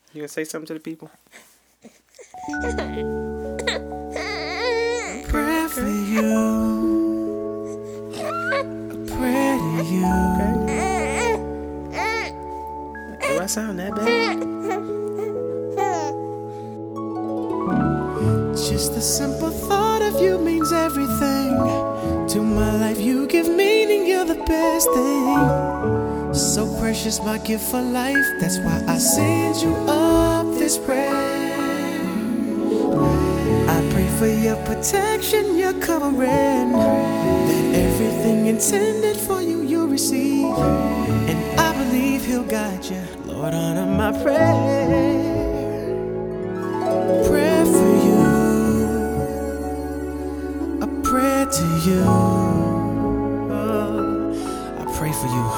You gonna say something to the people? Pray for you. I pray to you. Do I sound that bad? Just the simple thought of you means everything to my life. You give meaning, you're the best thing. So precious, my gift for life. That's why I send you up this prayer. I pray for your protection, your covering, that everything intended for you, you'll receive. And I believe he'll guide you. Lord, honor my prayer. Prayer for you, a prayer to you. I pray for you.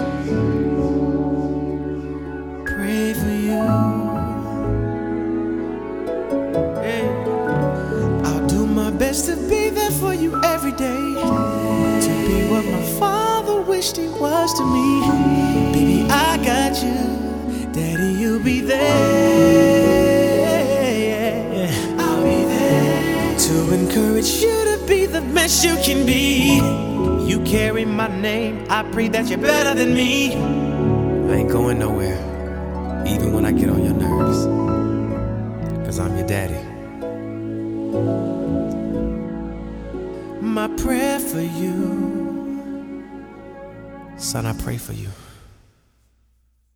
Pray for you. Hey. I'll do my best to be there for you every day, to be what my father wished he was to me. Baby, I got you. Daddy, you'll be there. I'll be there to encourage you to be the best you can be. You carry my name, I pray that you're better than me. I ain't going nowhere, even when I get on your nerves, 'cause I'm your daddy. My prayer for you, son, I pray for you.